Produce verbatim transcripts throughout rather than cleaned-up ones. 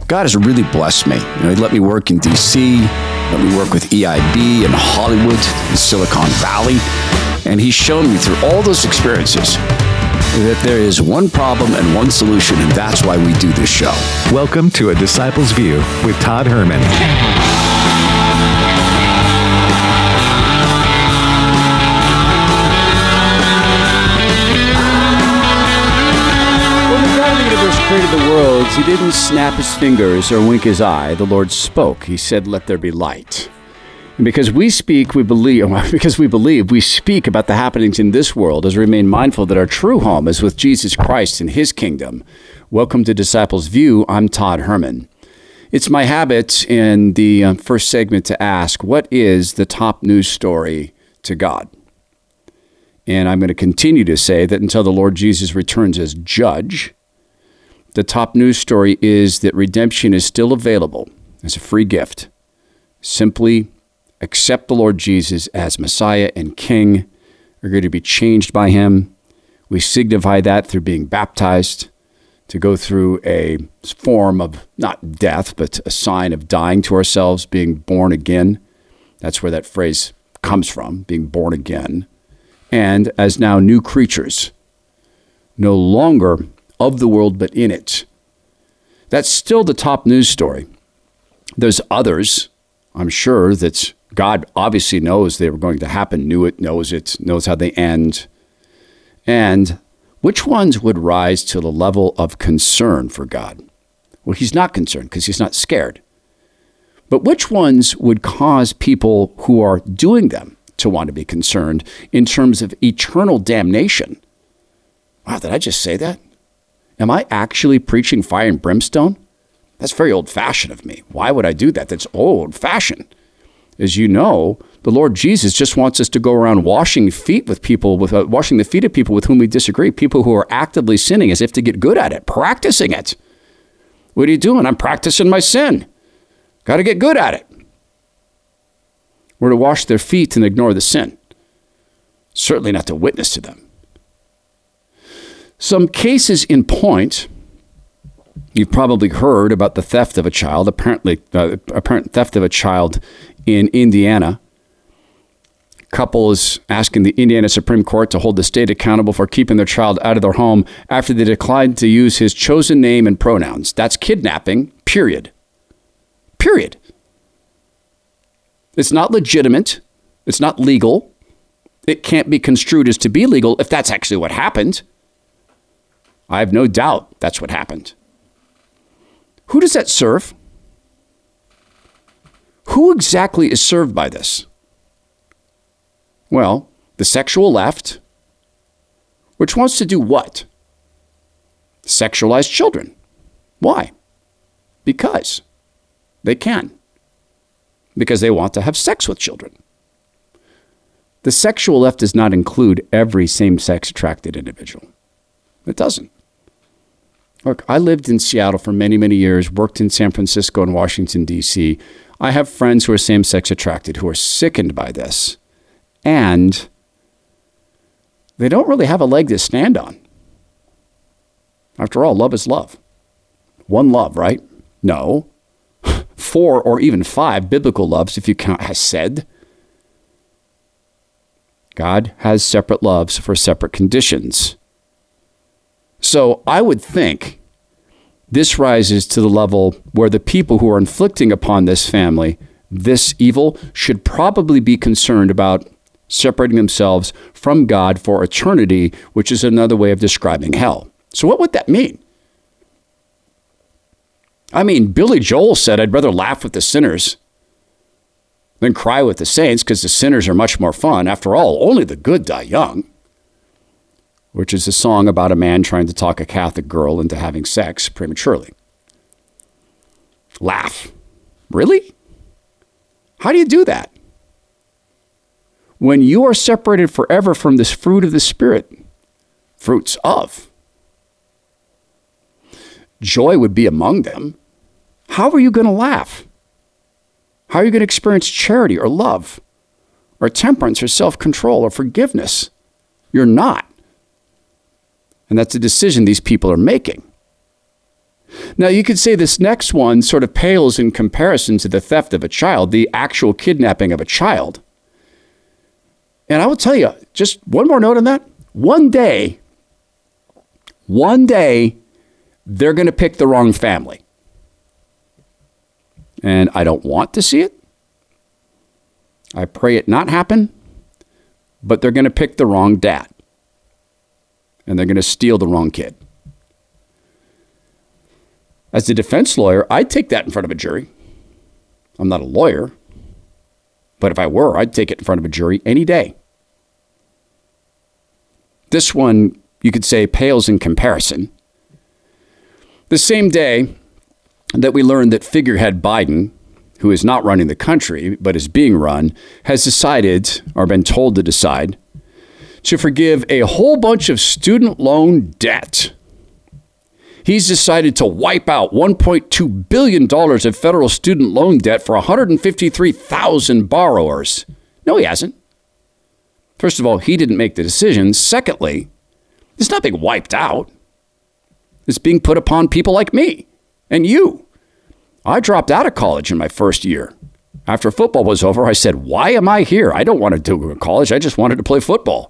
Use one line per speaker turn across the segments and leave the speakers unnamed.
God has really blessed me. You know, he let me work in D C, let me work with E I B in Hollywood, in Silicon Valley, and he's shown me through all those experiences that there is one problem and one solution, and that's why we do this show.
Welcome to A Disciple's View with Todd Herman.
Created the worlds, he didn't snap his fingers or wink his eye. The Lord spoke. He said, "Let there be light." And because we speak, we believe, because we believe, we speak about the happenings in this world as we remain mindful that our true home is with Jesus Christ and his kingdom. Welcome to Disciples View. I'm Todd Herman. It's my habit in the uh, first segment to ask, what is the top news story to God? And I'm going to continue to say that until the Lord Jesus returns as judge, the top news story is that redemption is still available as a free gift. Simply accept the Lord Jesus as Messiah and King. You're going to be changed by him. We signify that through being baptized, to go through a form of not death, but a sign of dying to ourselves, being born again. That's where that phrase comes from, being born again. And as now new creatures, no longer of the world, but in it. That's still the top news story. There's others, I'm sure, that God obviously knows they were going to happen, knew it, knows it, knows how they end. And which ones would rise to the level of concern for God? Well, he's not concerned because he's not scared. But which ones would cause people who are doing them to want to be concerned in terms of eternal damnation? Wow, did I just say that? Am I actually preaching fire and brimstone? That's very old-fashioned of me. Why would I do that? That's old-fashioned. As you know, the Lord Jesus just wants us to go around washing feet with people, with uh, washing the feet of people with whom we disagree, people who are actively sinning as if to get good at it, practicing it. What are you doing? I'm practicing my sin. Got to get good at it. We're to wash their feet and ignore the sin. Certainly not to witness to them. Some cases in point, you've probably heard about the theft of a child, apparently uh, apparent theft of a child in Indiana. Couple is asking the Indiana Supreme Court to hold the state accountable for keeping their child out of their home after they declined to use his chosen name and pronouns. That's kidnapping, period. Period. It's not legitimate. It's not legal. It can't be construed as to be legal if that's actually what happened. I have no doubt that's what happened. Who does that serve? Who exactly is served by this? Well, the sexual left, which wants to do what? Sexualize children. Why? Because they can. Because they want to have sex with children. The sexual left does not include every same-sex attracted individual. It doesn't. Look, I lived in Seattle for many, many years, worked in San Francisco and Washington, D C. I have friends who are same-sex attracted who are sickened by this. And they don't really have a leg to stand on. After all, love is love. One love, right? No. Four or even five biblical loves, if you count, has said. God has separate loves for separate conditions. So I would think this rises to the level where the people who are inflicting upon this family this evil should probably be concerned about separating themselves from God for eternity, which is another way of describing hell. So what would that mean? I mean, Billy Joel said, "I'd rather laugh with the sinners than cry with the saints because the sinners are much more fun. After all, only the good die young," which is a song about a man trying to talk a Catholic girl into having sex prematurely. Laugh. Really? How do you do that? When you are separated forever from this fruit of the Spirit, fruits of, joy would be among them. How are you going to laugh? How are you going to experience charity or love or temperance or self-control or forgiveness? You're not. And that's a decision these people are making. Now, you could say this next one sort of pales in comparison to the theft of a child, the actual kidnapping of a child. And I will tell you, just one more note on that. One day, one day, they're going to pick the wrong family. And I don't want to see it. I pray it not happen. But they're going to pick the wrong dad. And they're going to steal the wrong kid. As a defense lawyer, I'd take that in front of a jury. I'm not a lawyer. But if I were, I'd take it in front of a jury any day. This one, you could say, pales in comparison. The same day that we learned that figurehead Biden, who is not running the country, but is being run, has decided, or been told to decide, to forgive a whole bunch of student loan debt. He's decided to wipe out one point two billion dollars of federal student loan debt for one hundred fifty-three thousand borrowers. No, he hasn't. First of all, he didn't make the decision. Secondly, it's not being wiped out. It's being put upon people like me and you. I dropped out of college in my first year. After football was over, I said, why am I here? I don't want to do college. I just wanted to play football.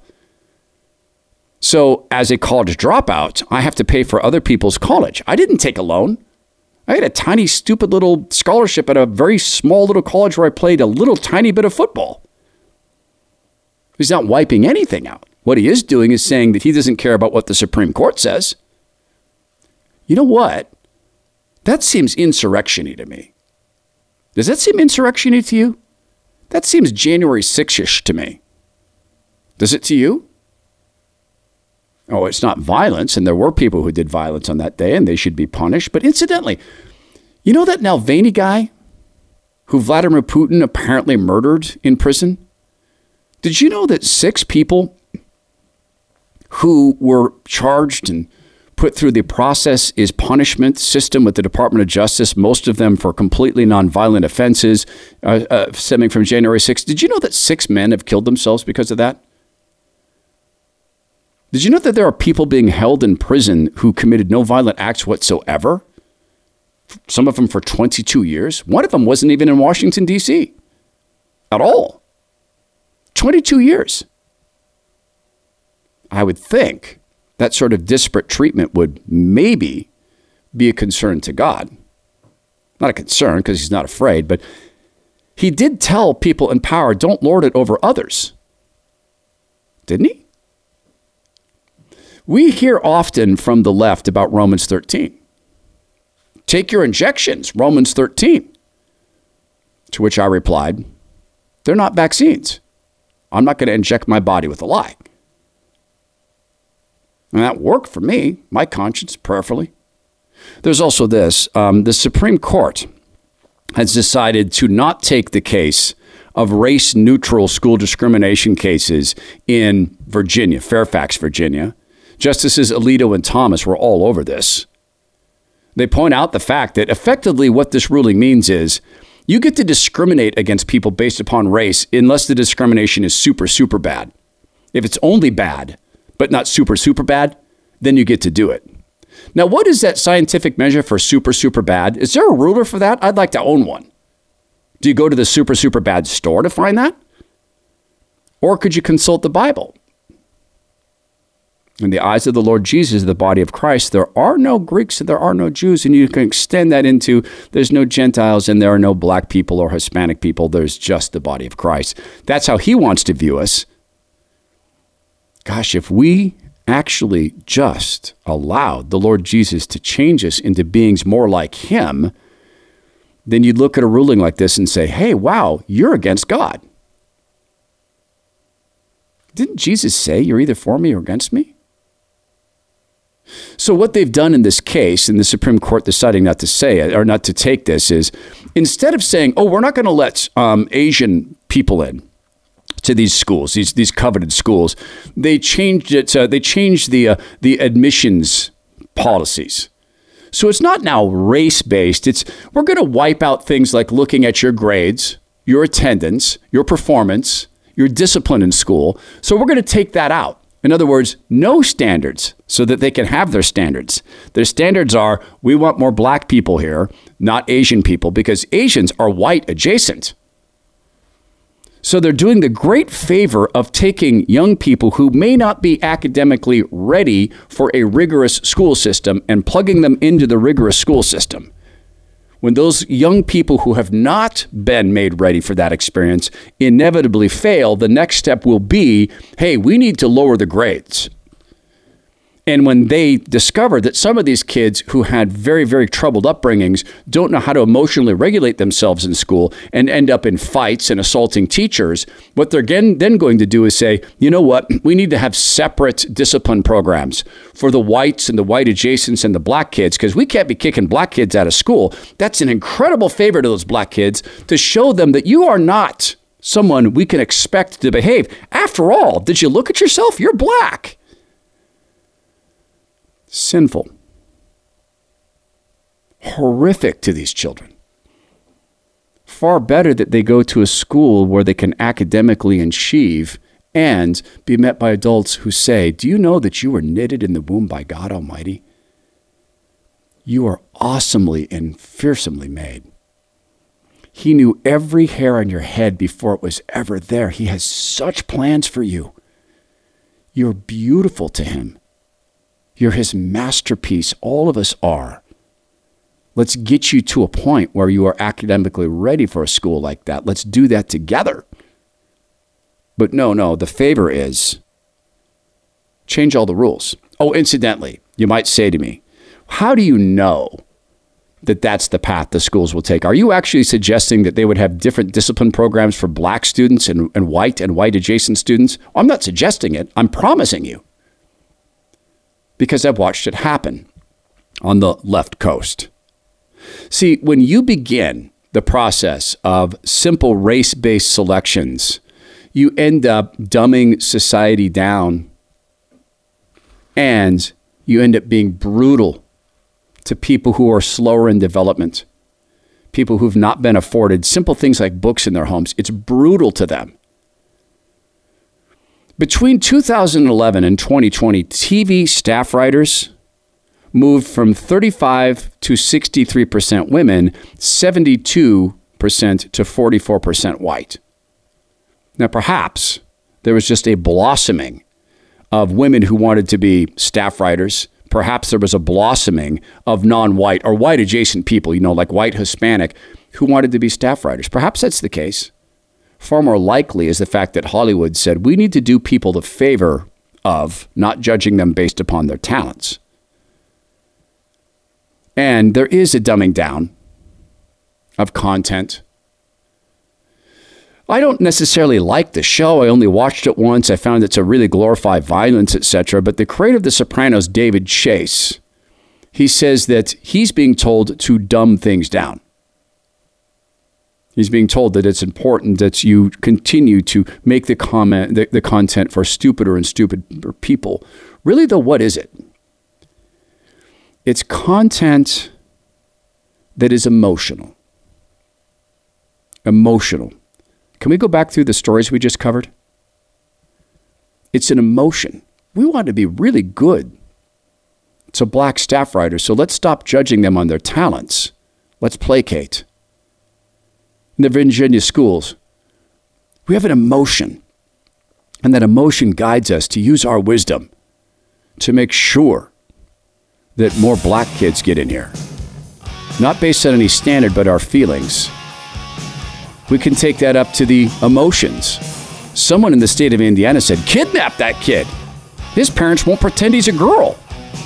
So as a college dropout, I have to pay for other people's college. I didn't take a loan. I had a tiny, stupid little scholarship at a very small little college where I played a little tiny bit of football. He's not wiping anything out. What he is doing is saying that he doesn't care about what the Supreme Court says. You know what? That seems insurrection-y to me. Does that seem insurrection-y to you? That seems January sixth-ish to me. Does it to you? Oh, it's not violence, and there were people who did violence on that day, and they should be punished. But incidentally, you know that Navalny guy who Vladimir Putin apparently murdered in prison? Did you know that six people who were charged and put through the process is punishment system with the Department of Justice, most of them for completely nonviolent offenses uh, uh, stemming from January sixth? Did you know that six men have killed themselves because of that? Did you know that there are people being held in prison who committed no violent acts whatsoever? Some of them for twenty-two years. One of them wasn't even in Washington, D C at all. twenty-two years. I would think that sort of disparate treatment would maybe be a concern to God. Not a concern because he's not afraid, but he did tell people in power, don't lord it over others. Didn't he? We hear often from the left about Romans thirteen. Take your injections, Romans thirteen. To which I replied, they're not vaccines. I'm not going to inject my body with a lie. And that worked for me, my conscience, prayerfully. There's also this. Um, the Supreme Court has decided to not take the case of race-neutral school discrimination cases in Virginia, Fairfax, Virginia. Justices Alito and Thomas were all over this. They point out the fact that effectively what this ruling means is you get to discriminate against people based upon race unless the discrimination is super, super bad. If it's only bad, but not super, super bad, then you get to do it. Now, what is that scientific measure for super, super bad? Is there a ruler for that? I'd like to own one. Do you go to the super, super bad store to find that? Or could you consult the Bible? In the eyes of the Lord Jesus, the body of Christ, there are no Greeks and there are no Jews. And you can extend that into there's no Gentiles and there are no black people or Hispanic people. There's just the body of Christ. That's how he wants to view us. Gosh, if we actually just allowed the Lord Jesus to change us into beings more like him, then you'd look at a ruling like this and say, hey, wow, you're against God. Didn't Jesus say you're either for me or against me? So what they've done in this case, and the Supreme Court deciding not to say it or not to take this, is instead of saying, oh, we're not going to let um, Asian people in to these schools, these these coveted schools, they changed it. Uh, they changed the uh, the admissions policies. So it's not now race-based. It's we're going to wipe out things like looking at your grades, your attendance, your performance, your discipline in school. So we're going to take that out. In other words, no standards so that they can have their standards. Their standards are, we want more black people here, not Asian people, because Asians are white adjacent. So they're doing the great favor of taking young people who may not be academically ready for a rigorous school system and plugging them into the rigorous school system. When those young people who have not been made ready for that experience inevitably fail, the next step will be, hey, we need to lower the grades. And when they discover that some of these kids who had very, very troubled upbringings don't know how to emotionally regulate themselves in school and end up in fights and assaulting teachers, what they're again, then going to do is say, you know what, we need to have separate discipline programs for the whites and the white adjacents and the black kids, because we can't be kicking black kids out of school. That's an incredible favor to those black kids to show them that you are not someone we can expect to behave. After all, did you look at yourself? You're black. Sinful, horrific to these children. Far better that they go to a school where they can academically achieve and be met by adults who say, do you know that you were knitted in the womb by God Almighty? You are awesomely and fearsomely made. He knew every hair on your head before it was ever there. He has such plans for you. You're beautiful to him. You're his masterpiece. All of us are. Let's get you to a point where you are academically ready for a school like that. Let's do that together. But no, no, the favor is change all the rules. Oh, incidentally, you might say to me, how do you know that that's the path the schools will take? Are you actually suggesting that they would have different discipline programs for black students and, and white and white adjacent students? I'm not suggesting it. I'm promising you. Because I've watched it happen on the left coast. See, when you begin the process of simple race-based selections, you end up dumbing society down, and you end up being brutal to people who are slower in development, people who've not been afforded simple things like books in their homes. It's brutal to them. Between two thousand eleven and twenty twenty, T V staff writers moved from thirty-five to sixty-three percent women, seventy-two percent to forty-four percent white. Now, perhaps there was just a blossoming of women who wanted to be staff writers. Perhaps there was a blossoming of non-white or white adjacent people, you know, like white Hispanic, who wanted to be staff writers. Perhaps that's the case. Far more likely is the fact that Hollywood said, we need to do people the favor of not judging them based upon their talents. And there is a dumbing down of content. I don't necessarily like the show. I only watched it once. I found it to really glorify violence, et cetera. But the creator of The Sopranos, David Chase, he says that he's being told to dumb things down. He's being told that it's important that you continue to make the comment, the, the content for stupider and stupider people. Really, though, what is it? It's content that is emotional. Emotional. Can we go back through the stories we just covered? It's an emotion. We want to be really good to black staff writers, so let's stop judging them on their talents. Let's placate. In the Virginia schools, we have an emotion, and that emotion guides us to use our wisdom to make sure that more black kids get in here. Not based on any standard, but our feelings. We can take that up to the emotions. Someone in the state of Indiana said, kidnap that kid. His parents won't pretend he's a girl.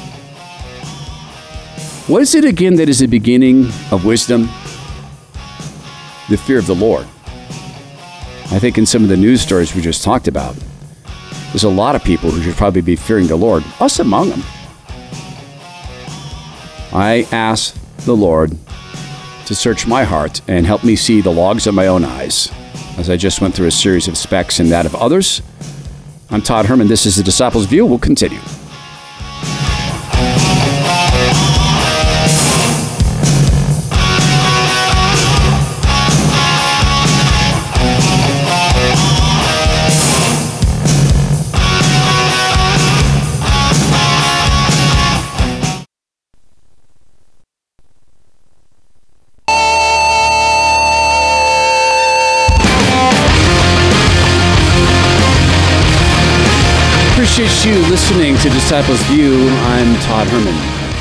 What is it again that is the beginning of wisdom? The fear of the Lord. I think in some of the news stories we just talked about, there's a lot of people who should probably be fearing the Lord, us among them. I ask the Lord to search my heart and help me see the logs of my own eyes as I just went through a series of specks and that of others. I'm Todd Herman. This is The Disciples View. We'll continue. appreciate you listening to Disciples View. I'm Todd Herman.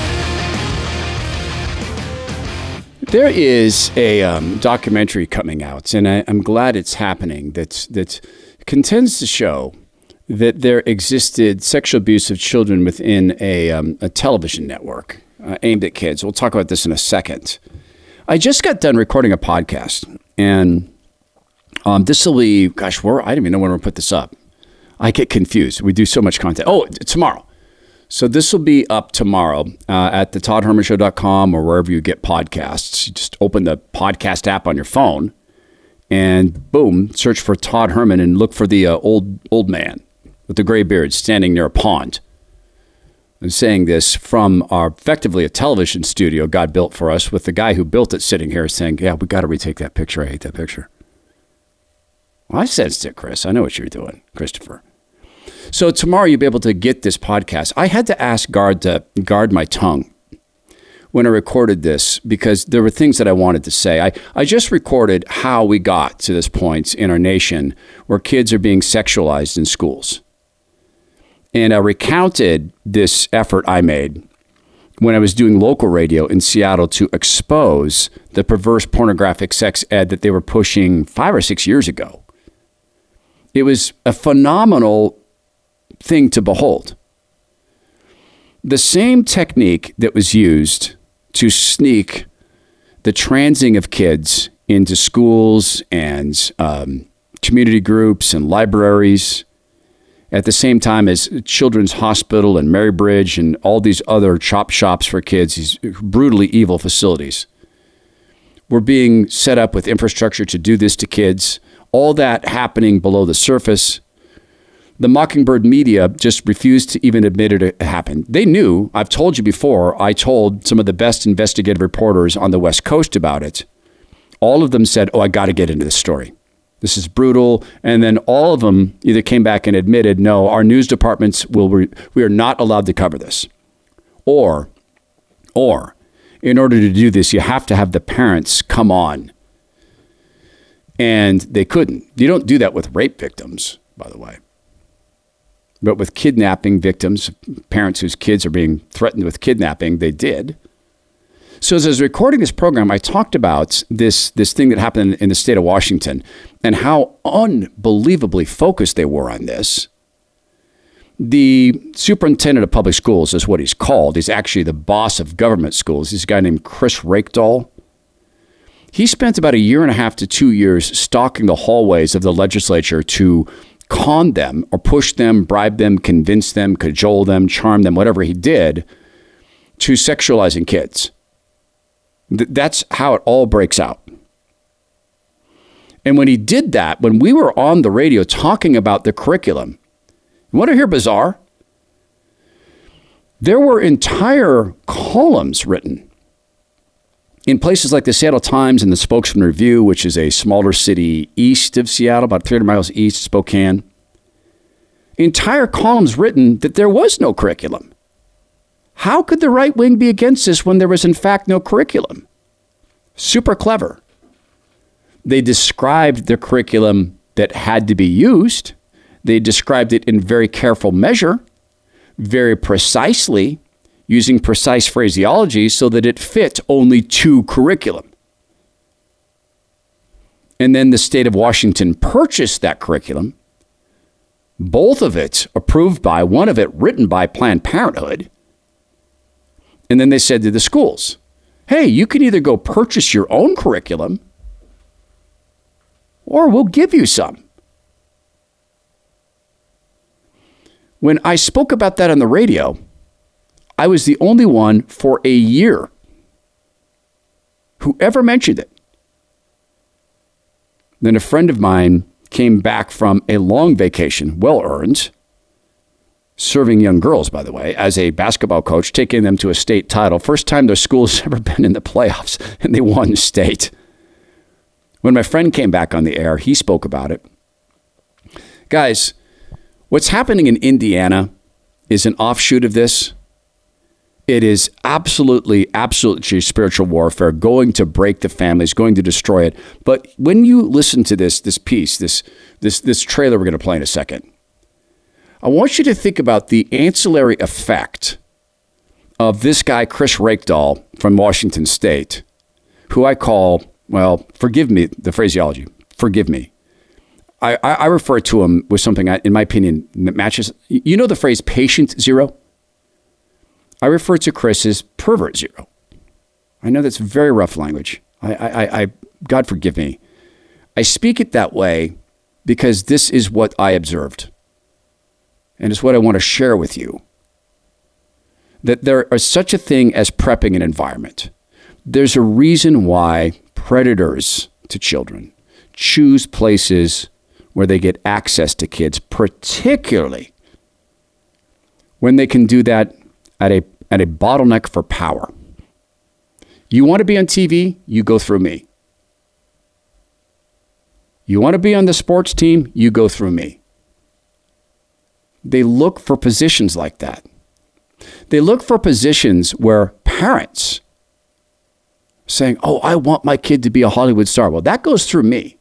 There is a um, documentary coming out, and I, I'm glad it's happening, that, that contends to show that there existed sexual abuse of children within a, um, a television network uh, aimed at kids. We'll talk about this in a second. I just got done recording a podcast, and um, this will be, gosh, where, I don't even know when we're going to put this up. I get confused. We do so much content. Oh, tomorrow. So this will be up tomorrow uh, at the todd herman show dot com or wherever you get podcasts. You just open the podcast app on your phone and boom, search for Todd Herman and look for the uh, old old man with the gray beard standing near a pond. I'm saying this from our effectively a television studio God built for us, with the guy who built it sitting here saying, yeah, we got to retake that picture. I hate that picture. Well, I sensed it, Chris. I know what you're doing, Christopher. So tomorrow you'll be able to get this podcast. I had to ask God to guard my tongue when I recorded this because there were things that I wanted to say. I, I just recorded how we got to this point in our nation where kids are being sexualized in schools. And I recounted this effort I made when I was doing local radio in Seattle to expose the perverse pornographic sex ed that they were pushing five or six years ago. It was a phenomenal thing to behold. The same technique that was used to sneak the transing of kids into schools and um, community groups and libraries, at the same time as Children's Hospital and Marybridge and all these other chop shops for kids, these brutally evil facilities, were being set up with infrastructure to do this to kids, all that happening below the surface. The Mockingbird media just refused to even admit it happened. They knew. I've told you before, I told some of the best investigative reporters on the West Coast about it. All of them said, oh, I got to get into this story. This is brutal. And then all of them either came back and admitted, no, our news departments will, re- we are not allowed to cover this. Or, or in order to do this, you have to have the parents come on. And they couldn't. You don't do that with rape victims, by the way. But with kidnapping victims, parents whose kids are being threatened with kidnapping, they did. So as I was recording this program, I talked about this, this thing that happened in the state of Washington and how unbelievably focused they were on this. The superintendent of public schools is what he's called. He's actually the boss of government schools. He's a guy named Chris Rakedahl. He spent about a year and a half to two years stalking the hallways of the legislature to con them or push them, bribe them, convince them, cajole them, charm them, whatever he did, to sexualizing kids. Th- that's how it all breaks out. And when he did that, when we were on the radio talking about the curriculum, you want to hear bizarre? There were entire columns written in places like the Seattle Times and the Spokesman Review, which is a smaller city east of Seattle, about three hundred miles east, Spokane. Entire columns written that there was no curriculum. How could the right wing be against this when there was in fact no curriculum? Super clever. They described the curriculum that had to be used. They described it in very careful measure, very precisely, using precise phraseology so that it fit only to curriculum. And then the state of Washington purchased that curriculum, both of it approved by, one of it written by Planned Parenthood. And then they said to the schools, hey, you can either go purchase your own curriculum or we'll give you some. When I spoke about that on the radio, I was the only one for a year who ever mentioned it. Then a friend of mine came back from a long vacation, well-earned, serving young girls, by the way, as a basketball coach, taking them to a state title. First time their school's ever been in the playoffs, and they won state. When my friend came back on the air, he spoke about it. Guys, what's happening in Indiana is an offshoot of this. It is absolutely, absolutely spiritual warfare, going to break the families, going to destroy it. But when you listen to this, this piece, this, this, this trailer we're going to play in a second, I want you to think about the ancillary effect of this guy, Chris Rakedall from Washington State, who I call, well, forgive me the phraseology, forgive me. I, I, I refer to him with something, I, in my opinion, that matches. You know the phrase patient zero? I refer to Chris as pervert zero. I know that's very rough language. I, I, I, God forgive me. I speak it that way because this is what I observed. And it's what I want to share with you. That there is such a thing as prepping an environment. There's a reason why predators to children choose places where they get access to kids, particularly when they can do that at a, at a bottleneck for power. You want to be on T V? You go through me. You want to be on the sports team? You go through me. They look for positions like that. They look for positions where parents saying, oh, I want my kid to be a Hollywood star. Well, that goes through me.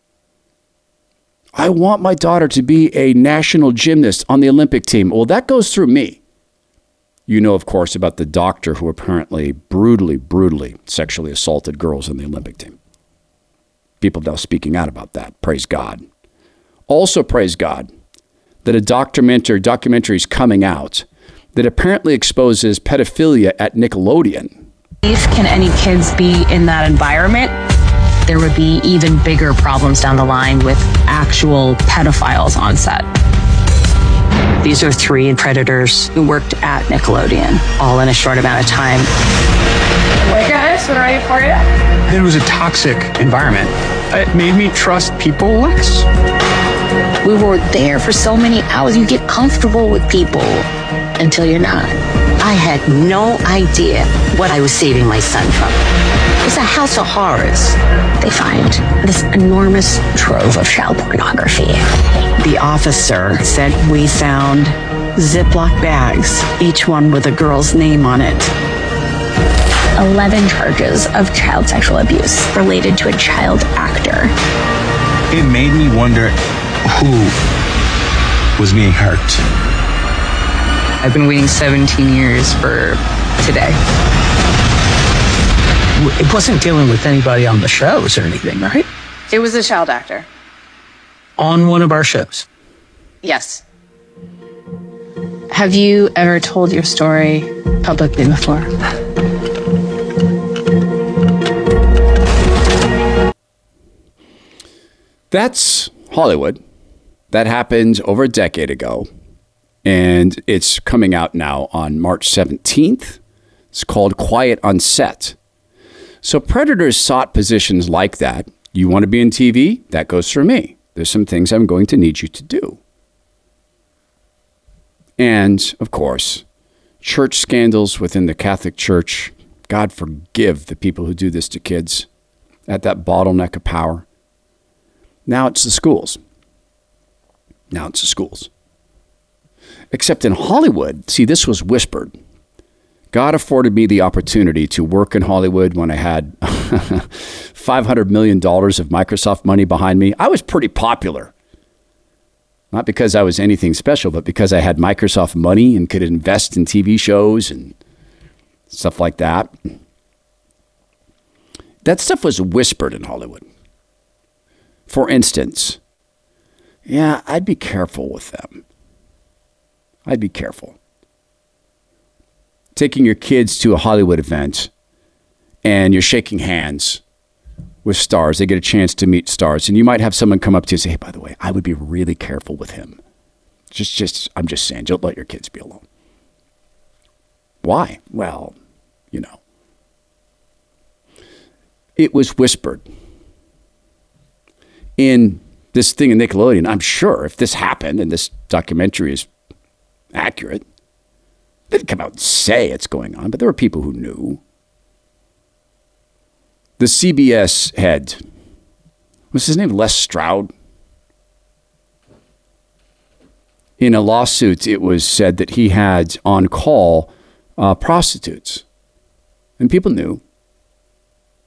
I want my daughter to be a national gymnast on the Olympic team. Well, that goes through me. You know, of course, about the doctor who apparently brutally, brutally sexually assaulted girls on the Olympic team. People now speaking out about that. Praise God. Also, praise God that a documentary documentary is coming out that apparently exposes pedophilia at Nickelodeon.
Can any kids be in that environment? There would be even bigger problems down the line with actual pedophiles on set. These are three predators who worked at Nickelodeon, all in a short amount of time.
Hey guys, what are you for you?
It was a toxic environment. It made me trust people less.
We were there for so many hours. You get comfortable with people until you're not. I had no idea what I was saving my son from. It's a house of horrors. They find this enormous trove of child pornography. The officer said we found Ziploc bags, each one with a girl's name on it. eleven charges of child sexual abuse related to a child actor.
It made me wonder who was being hurt.
I've been waiting seventeen years for today.
It wasn't dealing with anybody on the shows or anything, right?
It was a child actor.
On one of our shows.
Yes. Have you ever told your story publicly before?
That's Hollywood. That happened over a decade ago. And it's coming out now on March seventeenth. It's called Quiet on Set. So predators sought positions like that. You want to be in T V? That goes through me. There's some things I'm going to need you to do. And, of course, church scandals within the Catholic Church. God forgive the people who do this to kids at that bottleneck of power. Now it's the schools. Now it's the schools. Except in Hollywood, see, this was whispered. God afforded me the opportunity to work in Hollywood when I had five hundred million dollars of Microsoft money behind me. I was pretty popular. Not because I was anything special, but because I had Microsoft money and could invest in T V shows and stuff like that. That stuff was whispered in Hollywood. For instance, yeah, I'd be careful with them. I'd be careful. Taking your kids to a Hollywood event and you're shaking hands with stars. They get a chance to meet stars. And you might have someone come up to you and say, hey, by the way, I would be really careful with him. Just, just, I'm just saying, don't let your kids be alone. Why? Well, you know. It was whispered. In this thing in Nickelodeon, I'm sure if this happened and this documentary is accurate, they didn't come out and say it's going on, but there were people who knew. The C B S head, what's his name? Les Stroud. In a lawsuit, it was said that he had on call uh, prostitutes. And people knew.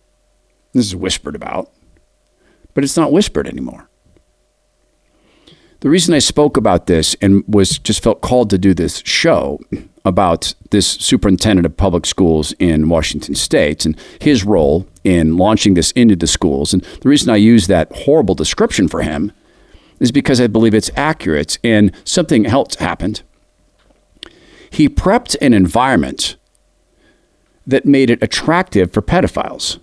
This is whispered about. But it's not whispered anymore. The reason I spoke about this and was just felt called to do this show about this superintendent of public schools in Washington State and his role in launching this into the schools. And the reason I use that horrible description for him is because I believe it's accurate, and something else happened. He prepped an environment that made it attractive for pedophiles.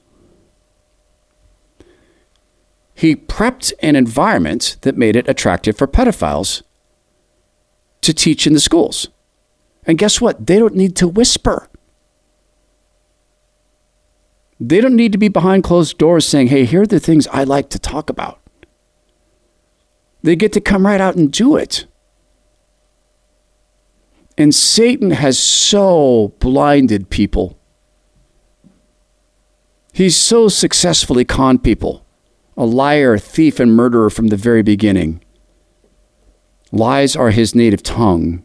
He prepped an environment that made it attractive for pedophiles to teach in the schools. And guess what? They don't need to whisper. They don't need to be behind closed doors saying, hey, here are the things I like to talk about. They get to come right out and do it. And Satan has so blinded people. He's so successfully conned people. A liar, thief, and murderer from the very beginning. Lies are his native tongue.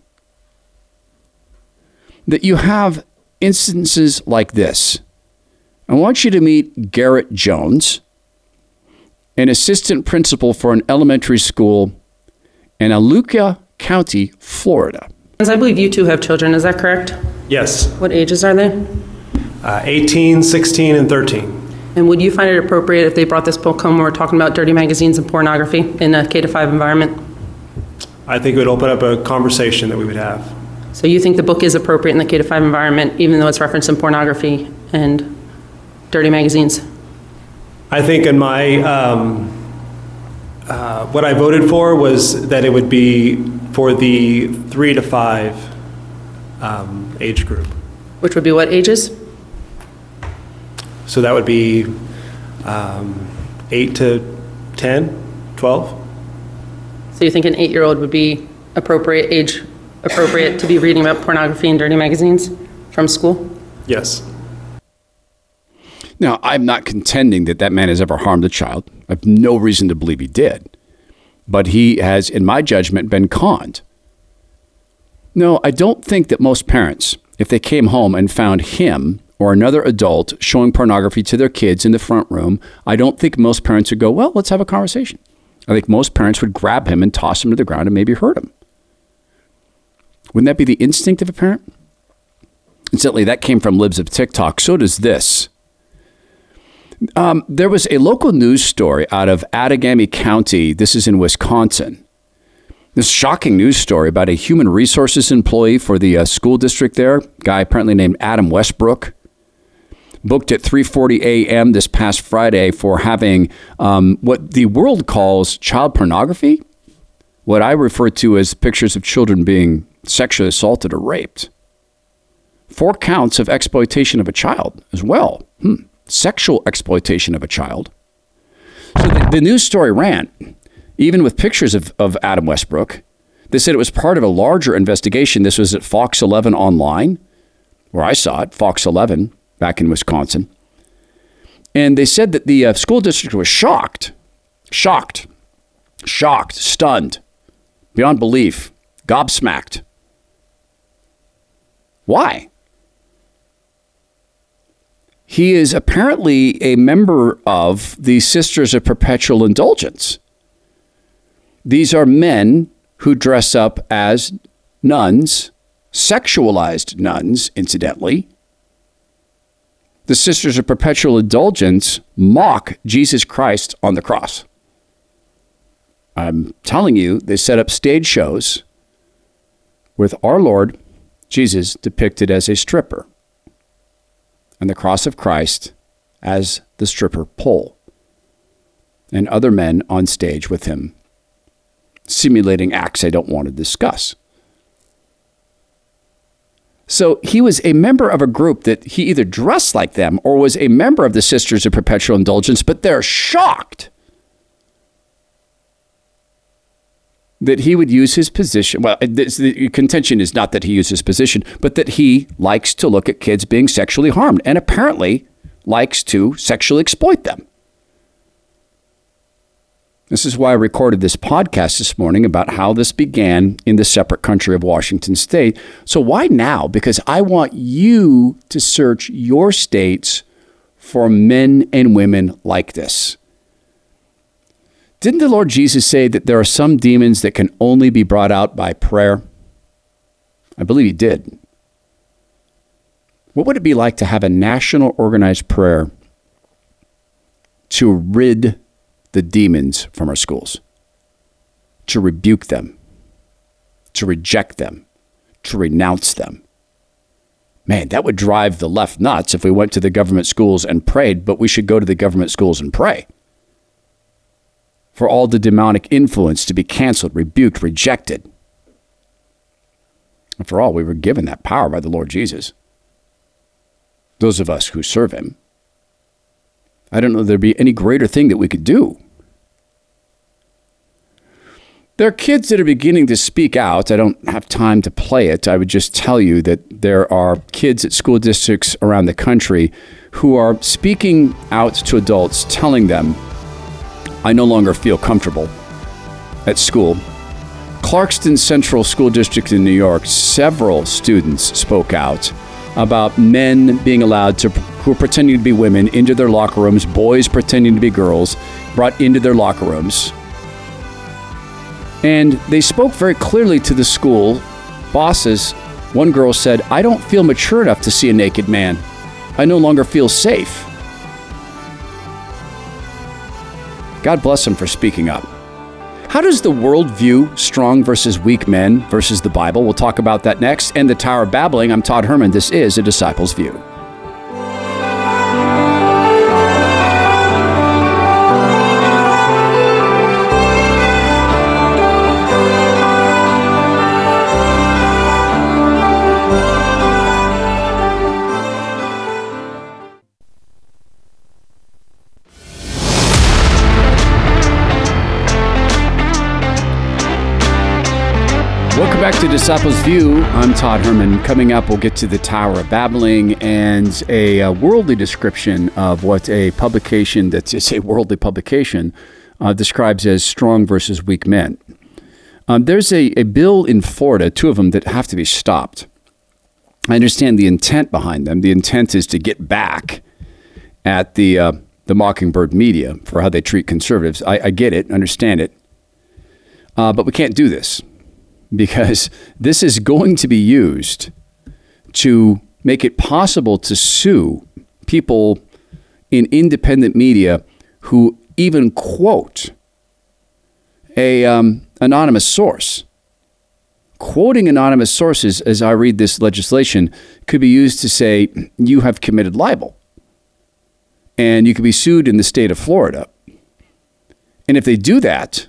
That you have instances like this. I want you to meet Garrett Jones, an assistant principal for an elementary school in Aluka County, Florida.
I believe you two have children, is that correct?
Yes.
What ages are they?
Uh, eighteen, sixteen, and thirteen.
And would you find it appropriate if they brought this book home where we're talking about dirty magazines and pornography in a K to five environment?
I think it would open up a conversation that we would have.
So you think the book is appropriate in the K to five environment, even though it's referencing pornography and dirty magazines?
I think in my, um, uh, what I voted for was that it would be for the three to five um, age group.
Which would be what ages?
So that would be um, eight to ten, twelve.
So you think an eight-year-old would be appropriate age, appropriate to be reading about pornography and dirty magazines from school?
Yes.
Now, I'm not contending that that man has ever harmed a child. I have no reason to believe he did. But he has, in my judgment, been conned. No, I don't think that most parents, if they came home and found him or another adult showing pornography to their kids in the front room, I don't think most parents would go, well, let's have a conversation. I think most parents would grab him and toss him to the ground and maybe hurt him. Wouldn't that be the instinct of a parent? Incidentally, that came from Libs of TikTok. So does this. Um, there was a local news story out of Outagamie County. This is in Wisconsin. This shocking news story about a human resources employee for the uh, school district there, guy apparently named Adam Westbrook, booked at three forty a.m. this past Friday for having um, what the world calls child pornography, what I refer to as pictures of children being sexually assaulted or raped. Four counts of exploitation of a child as well. Hmm. Sexual exploitation of a child. So the, the news story ran, even with pictures of, of Adam Westbrook. They said it was part of a larger investigation. This was at Fox eleven Online, where I saw it, Fox eleven, back in Wisconsin. And they said that the uh, school district was shocked, shocked, shocked, stunned, beyond belief, gobsmacked. Why? He is apparently a member of the Sisters of Perpetual Indulgence. These are men who dress up as nuns, sexualized nuns, incidentally. The Sisters of Perpetual Indulgence mock Jesus Christ on the cross. I'm telling you, they set up stage shows with our Lord Jesus depicted as a stripper, and the cross of Christ as the stripper pole, and other men on stage with him, simulating acts I don't want to discuss. So he was a member of a group that he either dressed like them or was a member of the Sisters of Perpetual Indulgence, but they're shocked that he would use his position. Well, the contention is not that he uses his position, but that he likes to look at kids being sexually harmed and apparently likes to sexually exploit them. This is why I recorded this podcast this morning about how this began in the separate country of Washington State. So why now? Because I want you to search your states for men and women like this. Didn't the Lord Jesus say that there are some demons that can only be brought out by prayer? I believe he did. What would it be like to have a national organized prayer to rid the demons from our schools, to rebuke them, to reject them, to renounce them? Man, that would drive the left nuts if we went to the government schools and prayed, but we should go to the government schools and pray for all the demonic influence to be canceled, rebuked, rejected. After all, we were given that power by the Lord Jesus. Those of us who serve him. I don't know there'd be any greater thing that we could do. There are kids that are beginning to speak out. I don't have time to play it. I would just tell you that there are kids at school districts around the country who are speaking out to adults, telling them, I no longer feel comfortable at school. Clarkston Central School District in New York, several students spoke out about men being allowed to, who are pretending to be women, into their locker rooms, boys pretending to be girls, brought into their locker rooms. And they spoke very clearly to the school bosses. One girl said, I don't feel mature enough to see a naked man. I no longer feel safe. God bless them for speaking up. How does the world view strong versus weak men versus the Bible? We'll talk about that next. And the Tower of Babbling. I'm Todd Herman. This is A Disciple's View. Welcome back to Disciples View. I'm Todd Herman. Coming up, we'll get to the Tower of Babbling and a, a worldly description of what a publication that's it's a worldly publication uh, describes as strong versus weak men. Um, there's a, a bill in Florida, two of them, that have to be stopped. I understand the intent behind them. The intent is to get back at the uh, the Mockingbird media for how they treat conservatives. I, I get it, understand it, uh, but we can't do this, because this is going to be used to make it possible to sue people in independent media who even quote a um, anonymous source. Quoting anonymous sources, as I read this legislation, could be used to say you have committed libel. And you could be sued in the state of Florida. And if they do that,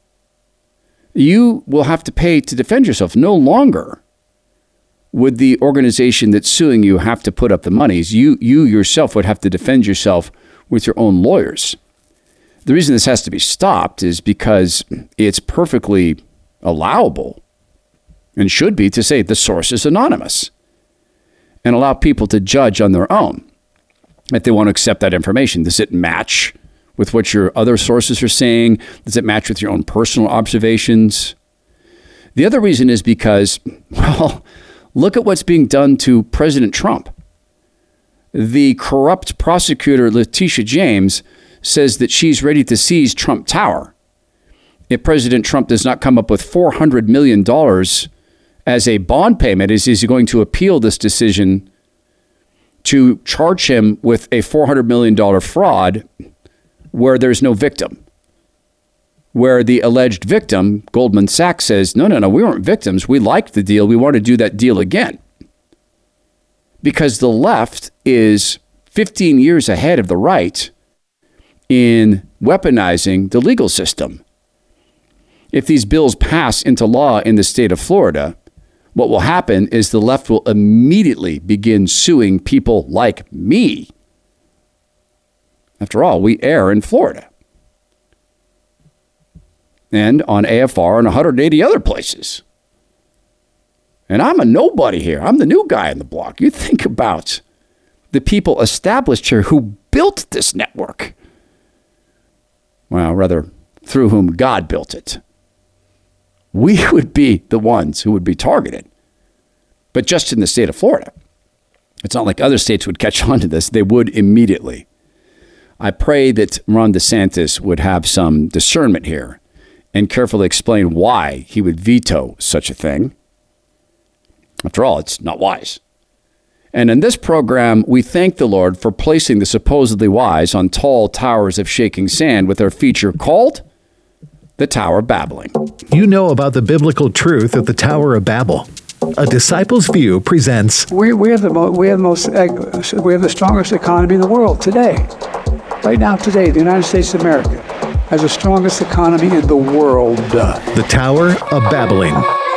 you will have to pay to defend yourself. No longer would the organization that's suing you have to put up the monies. You, you yourself would have to defend yourself with your own lawyers. The reason this has to be stopped is because it's perfectly allowable and should be to say the source is anonymous and allow people to judge on their own if they want to accept that information. Does it match with what your other sources are saying? Does it match with your own personal observations? The other reason is because, well, look at what's being done to President Trump. The corrupt prosecutor, Letitia James, says that she's ready to seize Trump Tower if President Trump does not come up with four hundred million dollars as a bond payment. Is he's going to appeal this decision to charge him with a four hundred million dollars fraud where there's no victim, where the alleged victim, Goldman Sachs, says, no, no, no, we weren't victims. We liked the deal. We want to do that deal again. Because the left is fifteen years ahead of the right in weaponizing the legal system. If these bills pass into law in the state of Florida, what will happen is the left will immediately begin suing people like me. After all, we air in Florida and on A F R and one hundred eighty other places. And I'm a nobody here. I'm the new guy on the block. You think about the people established here who built this network. Well, rather, through whom God built it. We would be the ones who would be targeted. But just in the state of Florida. It's not like other states would catch on to this. They would immediately. I pray that Ron DeSantis would have some discernment here and carefully explain why he would veto such a thing. After all, it's not wise. And in this program, we thank the Lord for placing the supposedly wise on tall towers of shaking sand with our feature called The Tower of Babbling.
You know about the biblical truth of the Tower of Babel. A Disciples View presents
We, we have the mo- we have the most uh, we have the strongest economy in the world today. Right now, today, the United States of America has the strongest economy in the world.
The Tower of Babbling.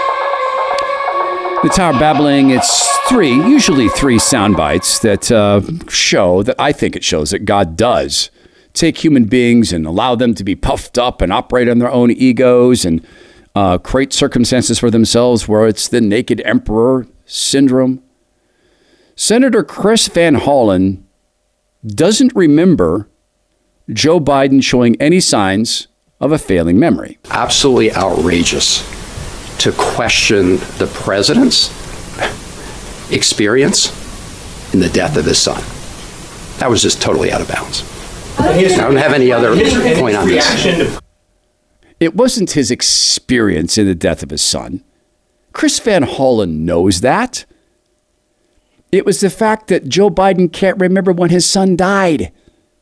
The Tower of Babbling, it's three, usually three sound bites that uh, show, that I think it shows that God does take human beings and allow them to be puffed up and operate on their own egos and uh, create circumstances for themselves where it's the naked emperor syndrome. Senator Chris Van Hollen doesn't remember Joe Biden showing any signs of a failing memory.
Absolutely outrageous to question the president's experience in the death of his son. That was just totally out of bounds. I don't have any other point on this.
It wasn't his experience in the death of his son. Chris Van Hollen knows that. It was the fact that Joe Biden can't remember when his son died.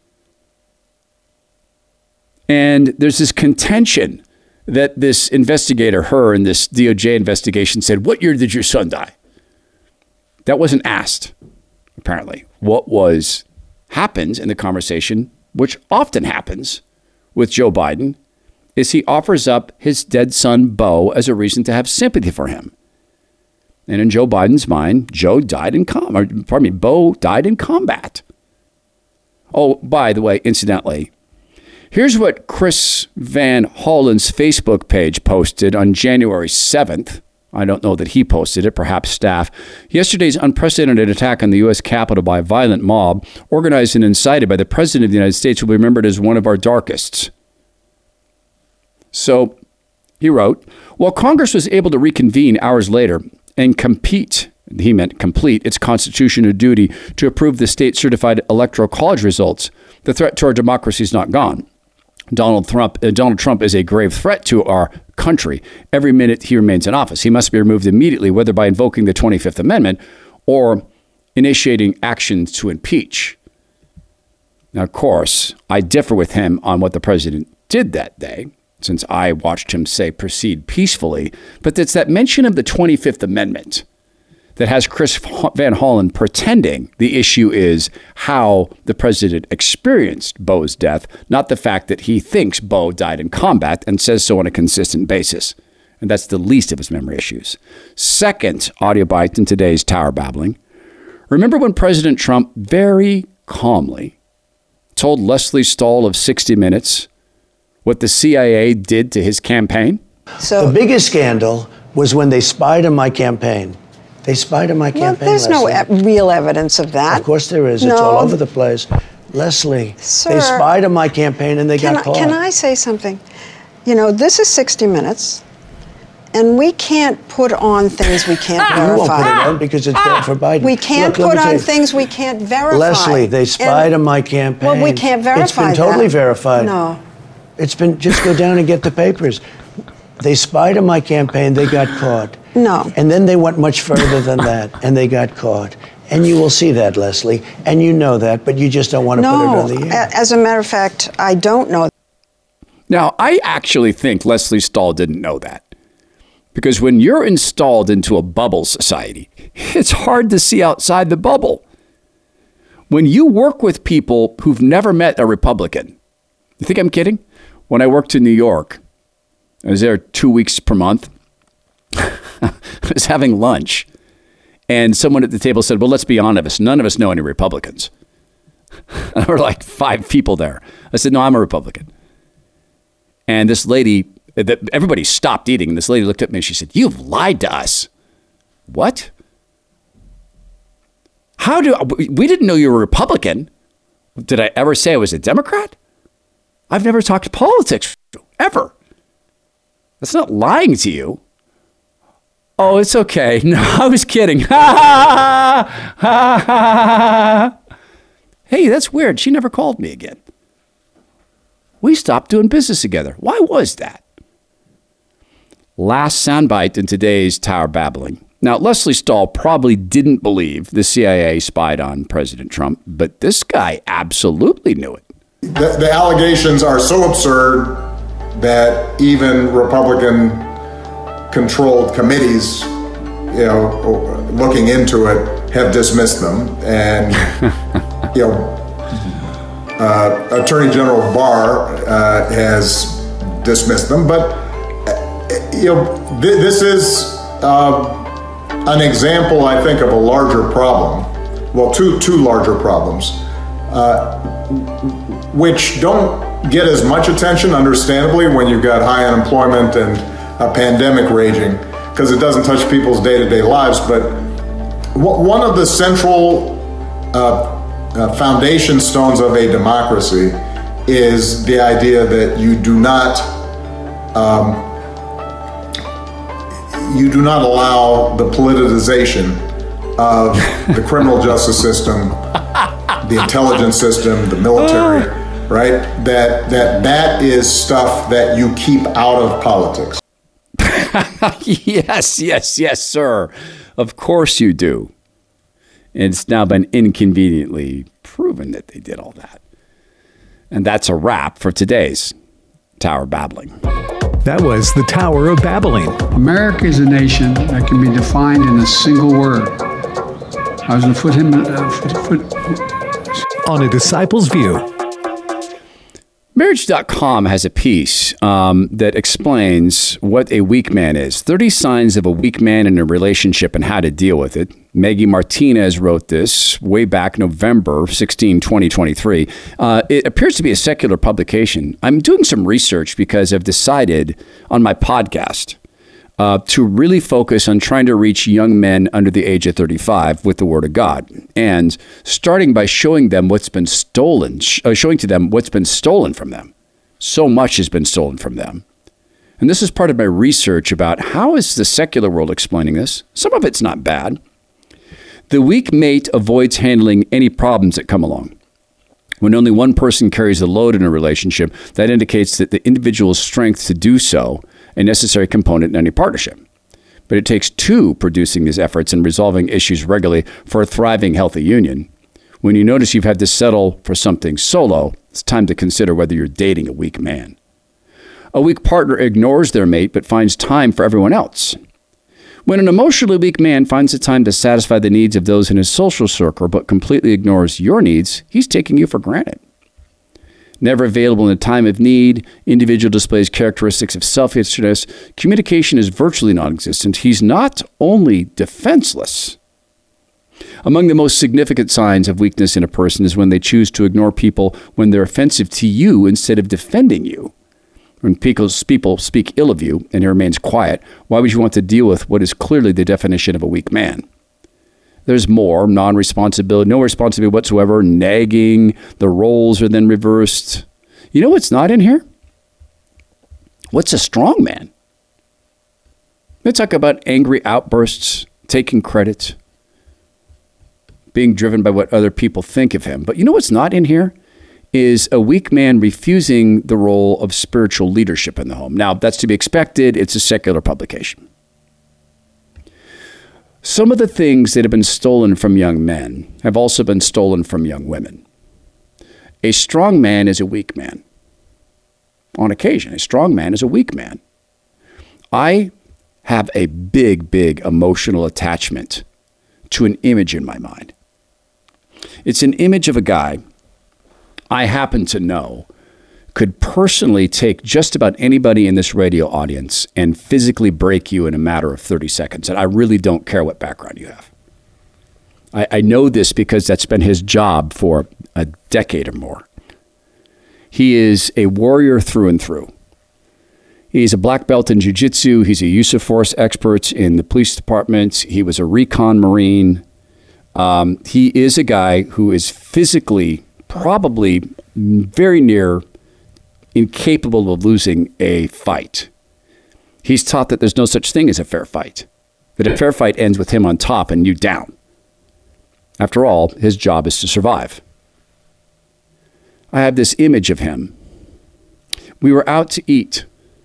And there's this contention that this investigator, her in this D O J investigation, said, "What year did your son die?" That wasn't asked, apparently. What was happens in the conversation, which often happens with Joe Biden, is he offers up his dead son, Beau, as a reason to have sympathy for him. And in Joe Biden's mind, Joe died in com- or, pardon me, Beau died in combat. Oh, by the way, incidentally, here's what Chris Van Hollen's Facebook page posted on January seventh. I don't know that he posted it, perhaps staff. Yesterday's unprecedented attack on the U S Capitol by a violent mob, organized and incited by the President of the United States, will be remembered as one of our darkest. So he wrote, while Congress was able to reconvene hours later and compete, he meant complete, its constitutional duty to approve the state-certified electoral college results, the threat to our democracy is not gone. Donald Trump, uh, Donald Trump is a grave threat to our country. Every minute he remains in office, he must be removed immediately, whether by invoking the twenty-fifth Amendment or initiating actions to impeach. Now, of course, I differ with him on what the president did that day, since I watched him say proceed peacefully. But it's that mention of the twenty-fifth Amendment that has Chris Van Hollen pretending the issue is how the president experienced Beau's death, not the fact that he thinks Beau died in combat and says so on a consistent basis. And that's the least of his memory issues. Second audio bite in today's Tower Babbling. Remember when President Trump very calmly told Lesley Stahl of sixty minutes what the C I A did to his campaign?
So the biggest scandal was when they spied on my campaign. They spied on my campaign.
Well, there's
Leslie.
no e- real evidence of that.
Of course there is.
No.
It's all over the place. Leslie,
Sir,
they spied on my campaign and they
can
got
I,
caught.
Can I say something? You know, this is sixty minutes, and we can't put on things we can't verify.
You won't put it on because it's bad for Biden.
We can't
Look, let
put
me tell
on
you.
things we can't verify.
Leslie, they spied
And-
on my campaign.
Well, we can't verify
It's been totally
that.
verified.
No.
It's been, just go down and get the papers. They spied on my campaign, they got caught.
No.
And then they went much further than that, and they got caught. And you will see that, Leslie, and you know that, but you just don't want to
No.
put it on the air.
A- As a matter of fact, I don't know.
Now, I actually think Lesley Stahl didn't know that. Because when you're installed into a bubble society, it's hard to see outside the bubble. When you work with people who've never met a Republican, you think I'm kidding? When I worked in New York, I was there two weeks per month. I was having lunch. And someone at the table said, well, let's be honest, none of us know any Republicans. And there were like five people there. I said, no, I'm a Republican. And this lady, everybody stopped eating. And this lady looked at me and she said, you've lied to us. What? How do, we didn't know you were a Republican. Did I ever say I was a Democrat? I've never talked politics, ever. That's not lying to you. Oh, it's okay. No, I was kidding. Hey, that's weird. She never called me again. We stopped doing business together. Why was that? Last soundbite in today's Tower Babbling. Now, Leslie Stahl probably didn't believe the C I A spied on President Trump, but this guy absolutely knew it.
The, the allegations are so absurd that even Republican-controlled committees, you know, looking into it, have dismissed them. And, you know, uh, Attorney General Barr uh, has dismissed them. But, uh, you know, th- this is uh, an example, I think, of a larger problem. Well, two two larger problems. Uh, which don't get as much attention, understandably, when you've got high unemployment and a pandemic raging, because it doesn't touch people's day-to-day lives. But one of the central uh, uh, foundation stones of a democracy is the idea that you do not um, you do not allow the politicization of the criminal justice system, the intelligence system, the military, right? That that that is stuff that you keep out of politics.
Yes, yes, yes, sir. Of course you do. And it's now been inconveniently proven that they did all that. And that's a wrap for today's Tower Babbling.
That was the Tower of Babbling.
America is a nation that can be defined in a single word. I was going to put him uh, foot, foot.
On A Disciple's View.
Marriage dot com has a piece um, that explains what a weak man is. thirty signs of a weak man in a relationship and how to deal with it. Maggie Martinez wrote this way back November sixteenth, twenty twenty-three. Uh, it appears to be a secular publication. I'm doing some research because I've decided on my podcast Uh, to really focus on trying to reach young men under the age of thirty-five with the Word of God, and starting by showing them what's been stolen, sh- uh, showing to them what's been stolen from them. So much has been stolen from them. And this is part of my research about how is the secular world explaining this. Some of it's not bad. The weak mate avoids handling any problems that come along. When only one person carries the load in a relationship, that indicates that the individual's strength to do so, a necessary component in any partnership. But it takes two producing these efforts and resolving issues regularly for a thriving, healthy union. When you notice you've had to settle for something solo, it's time to consider whether you're dating a weak man. A weak partner ignores their mate but finds time for everyone else. When an emotionally weak man finds the time to satisfy the needs of those in his social circle but completely ignores your needs, he's taking you for granted. Never available in a time of need, individual displays characteristics of selfishness, communication is virtually non-existent. He's not only defenseless. Among the most significant signs of weakness in a person is when they choose to ignore people when they're offensive to you instead of defending you. When people speak ill of you and he remains quiet, why would you want to deal with what is clearly the definition of a weak man? There's more, non-responsibility, no responsibility whatsoever, nagging, the roles are then reversed. You know what's not in here? What's a strong man? They talk about angry outbursts, taking credit, being driven by what other people think of him. But you know what's not in here? Is a weak man refusing the role of spiritual leadership in the home. Now, that's to be expected. It's a secular publication. Some of the things that have been stolen from young men have also been stolen from young women. A strong man is a weak man. On occasion, a strong man is a weak man. I have a big, big emotional attachment to an image in my mind. It's an image of a guy I happen to know could personally take just about anybody in this radio audience and physically break you in a matter of thirty seconds. And I really don't care what background you have. I, I know this because that's been his job for a decade or more. He is a warrior through and through. He's a black belt in jiu-jitsu. He's a use of force expert in the police department. He was a recon Marine. Um, he is a guy who is physically probably very near incapable of losing a fight. He's taught that there's no such thing as a fair fight, that a fair fight ends with him on top and you down. After all, his job is to survive. I have this image of him. We were out to eat,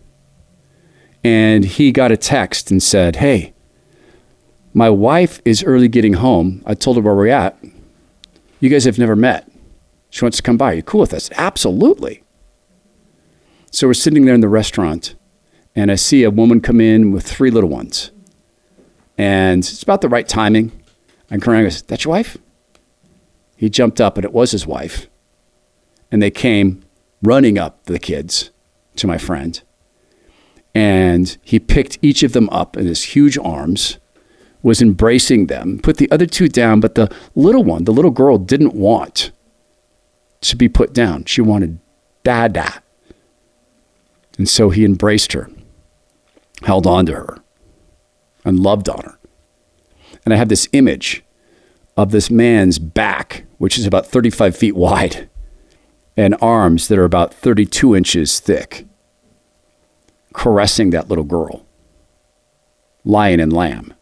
and he got a text and said, hey, my wife is early getting home. I told her where we're at. You guys have never met. She wants to come by. Are you cool with us? Absolutely. So we're sitting there in the restaurant, and I see a woman come in with three little ones. And it's about the right timing. And Karan goes, that's your wife? He jumped up, and it was his wife. And they came running up the kids to my friend. And he picked each of them up in his huge arms, was embracing them, put the other two down, but the little one, the little girl, didn't want to be put down. She wanted Dada. And so he embraced her, held on to her, and loved on her. And I have this image of this man's back, which is about thirty-five feet wide, and arms that are about thirty-two inches thick, caressing that little girl, lion and lamb.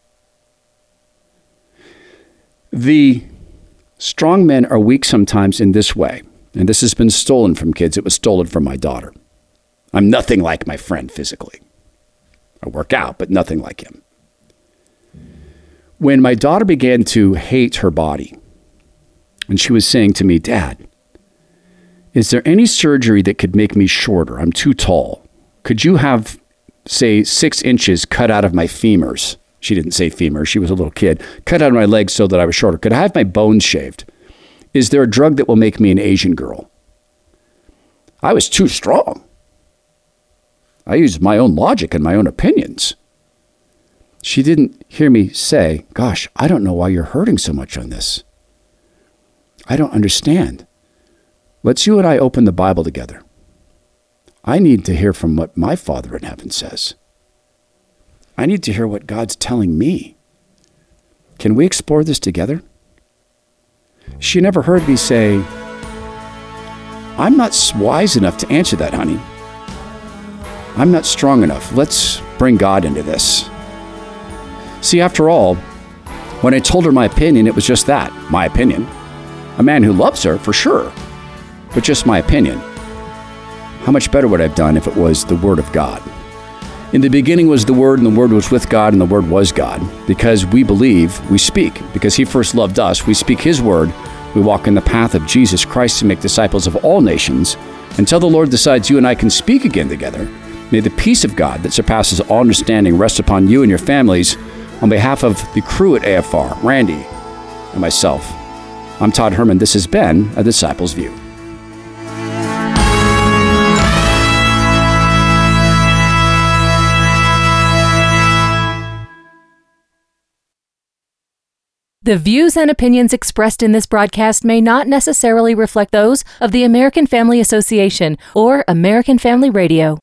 The strong men are weak sometimes in this way, and this has been stolen from kids. It was stolen from my daughter. I'm nothing like my friend physically. I work out, but nothing like him. When my daughter began to hate her body, and she was saying to me, Dad, is there any surgery that could make me shorter? I'm too tall. Could you have, say, six inches cut out of my femurs? She didn't say femur. She was a little kid. Cut out of my legs so that I was shorter. Could I have my bones shaved? Is there a drug that will make me an Asian girl? I was too strong. I used my own logic and my own opinions. She didn't hear me say, gosh, I don't know why you're hurting so much on this. I don't understand. Let's you and I open the Bible together. I need to hear from what my Father in heaven says. I need to hear what God's telling me. Can we explore this together? She never heard me say, I'm not wise enough to answer that, honey. I'm not strong enough. Let's bring God into this. See, after all, when I told her my opinion, it was just that, my opinion. A man who loves her, for sure, but just my opinion. How much better would I have done if it was the Word of God? In the beginning was the Word, and the Word was with God, and the Word was God. Because we believe, we speak. Because He first loved us, we speak His Word. We walk in the path of Jesus Christ to make disciples of all nations. Until the Lord decides you and I can speak again together, may the peace of God that surpasses all understanding rest upon you and your families. On behalf of the crew at A F R, Randy, and myself, I'm Todd Herman. This has been A Disciple's View.
The views and opinions expressed in this broadcast may not necessarily reflect those of the American Family Association or American Family Radio.